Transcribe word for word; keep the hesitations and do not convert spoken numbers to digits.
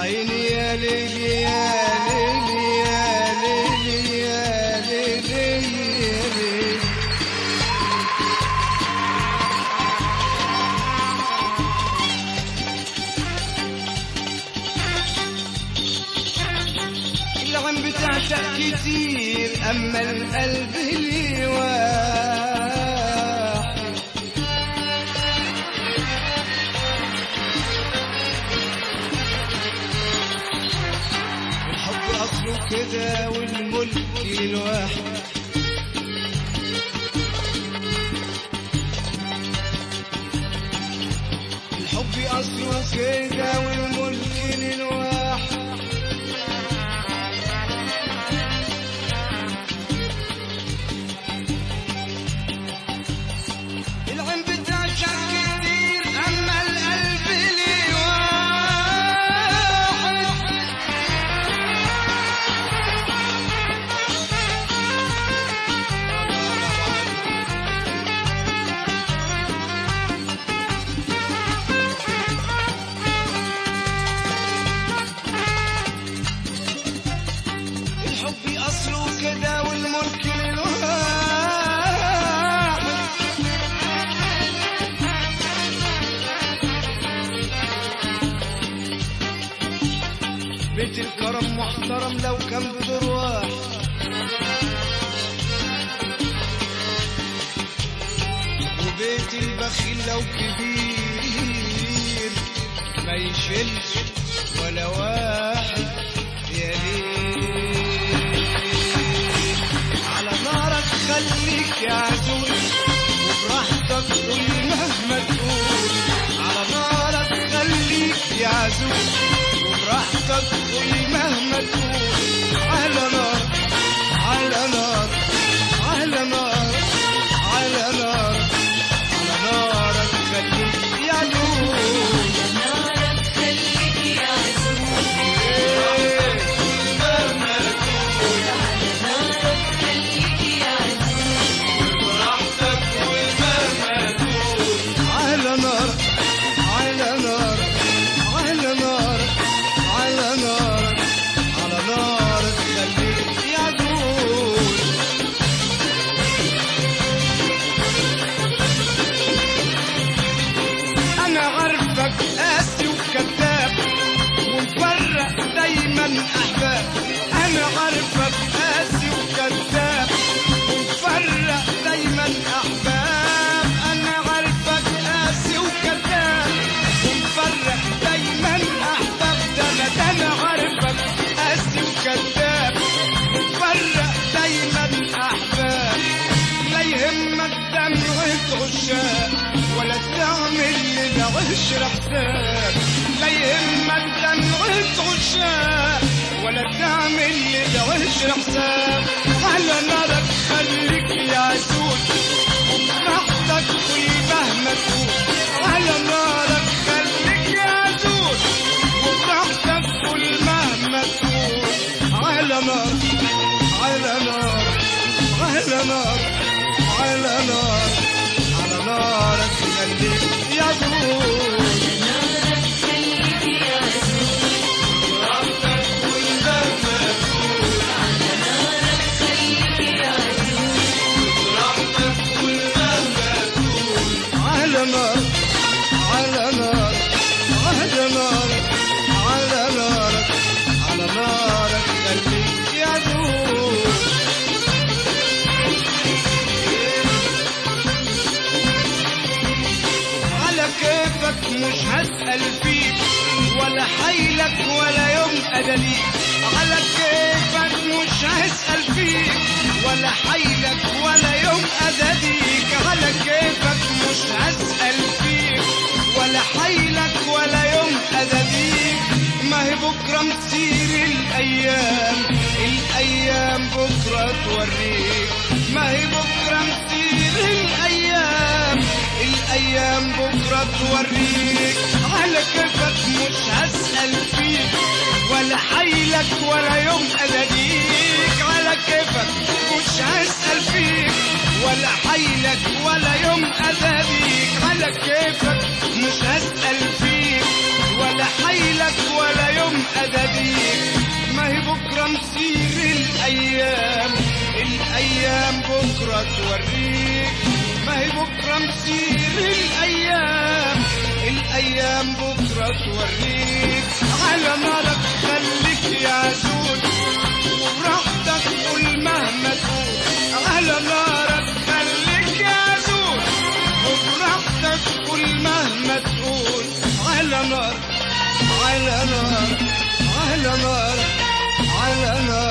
عيني يا ليلي يا ليلي يا ليلي يا ليلي يا ليلي. العم بتعشق كتير أما القلب لي واحد. الحب أصله كده والملك الواحد. الحب أصله كده والملك للواحد. العين بتعشق كتير أما القلب لي واحد. الحب أصله كده والملك للواحد. بيت الكرم محترم لو كان بدور واحد. وبيت البخيل لو كبير ما يشيلش ولا واحد. يا ليل على نارك خليك يا عزوز وبراحتك قول مهما تقول. على نارك خليك يا عزوز وبراحتك قول مهما تقول. على نار على نار على نار على نار على نارك خليك يا عزوز. نارك خليك يا عزوز مهما تقول. على نارك خليك يا عزوز براحتك قول مهما تقول. على نار على نار على نار على نار على نار خليك يا عزوز. أنا عارفك قاسي وكذاب ومفرق دايما أحباب. أنا عارفك قاسي وكذاب ومفرق دايما أحباب. أنا عارفك قاسي وكذاب ومفرق دايما أحباب. ده أنا ده أنا عارفك قاسي وكذاب ومفرق دايما أحباب. لا يهمك دمعة عشاق ولا تعمل للعشرة حساب. لا يهمك دمعة عشاق ولا تعمل للعشرة حساب. على نارك خليك يا عزوز وبراحتك قول مهما تقول. على نارك خليك يا عزوز وبراحتك قول مهما تقول. على نار على نار على نار على نار على نارك خليك يا عزوز. نارك خليك يا عزوز براحتك قول مهما تقول. على نارك خليك يا عزوز براحتك قول مهما تقول. على نار على نار على نار على نار على نارك خليك يا عزوز. على كيفك مش هسأل فيك ولا حيلك ولا يوم أدليك. على كيفك مش هسأل فيك ولا حيلك ولا يوم أدليك. على كيفك مش هسأل فيك ولا حيلك ولا يوم أدليك. ما هي بكرة مسير الأيام الأيام بكرة توريك. ما هي بكرة مسير الأيام الأيام بكرة توريك. على كيفك مش هسأل فيك ولا حيلك ولا يوم أناديك. على كيفك مش هسأل فيك ولا حيلك ولا يوم أذابيك. على كيفك مش هسأل فيك ولا حيلك ولا يوم أدبيك. ما هي بكرة مسير الأيام، الأيام بكرة توريك. ما هي بكرة مسير الأيام، الأيام بكرة توريك. على نارك خليك يا عزوز وبراحتك قول مهما تقول. على نارك خليك يا عزوز وبراحتك قول مهما تقول. على نار على نار على نار على نار